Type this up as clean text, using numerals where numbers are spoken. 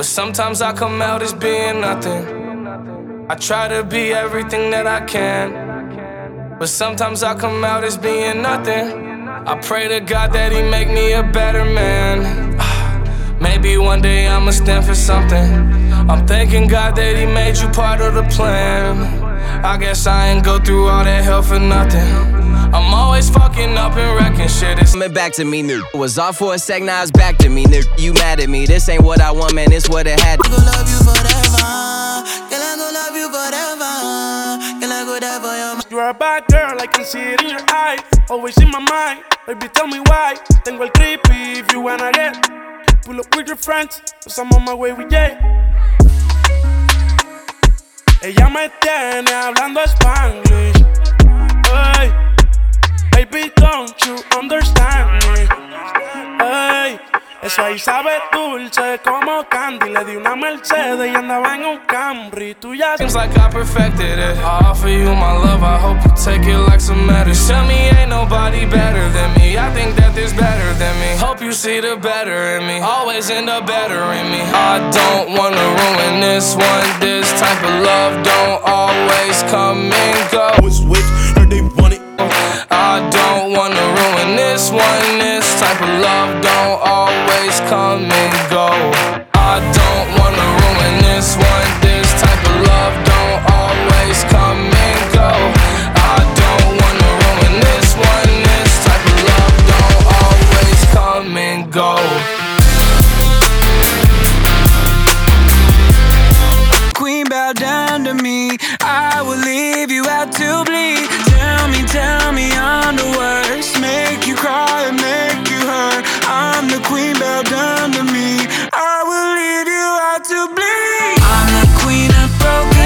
But sometimes I come out as being nothing. I try to be everything that I can, but sometimes I come out as being nothing. I pray to God that He make me a better man. Maybe one day I'ma stand for something. I'm thanking God that He made you part of the plan. I guess I ain't go through all that hell for nothing. I'm always fucking up and wrecking shit. It's coming back to me, nigga. Was off for a sec, now it's back to me, nigga. You mad at me? This ain't what I want, man. It's what it had. I gon' love you forever. Girl, I gon' love you forever. Girl, I go die for your. You are a bad girl, I can see it in your eye. Always in my mind, baby, tell me why. Tengo el creepy if you wanna get. Pull up with your friends, cause I'm on my way with Jay. Ella me tiene hablando Spanglish. Hey, baby, don't you understand me? Hey, eso ahí sabe dulce como candy. Le di una Mercedes y andaba en un Camry. Tú ya seems like I perfected it. I offer you my love, I hope you take it like some medicine. Tell me ain't nobody better than me. I think that there's better than me. Hope you see the better in me. Always end up better in me. I don't wanna ruin this one. This type of love don't always come and go. Which heard they want it. I don't wanna ruin this one. This type of love don't always come and go. I don't wanna ruin this one. This type of love don't always come and go. I don't wanna ruin this one. This type of love don't always come and go. Queen, bow down to me. I will leave you out to bleed. Tell me I'm the worst. Make you cry and make you hurt. I'm the queen, bow down to me. I will leave you out to bleed.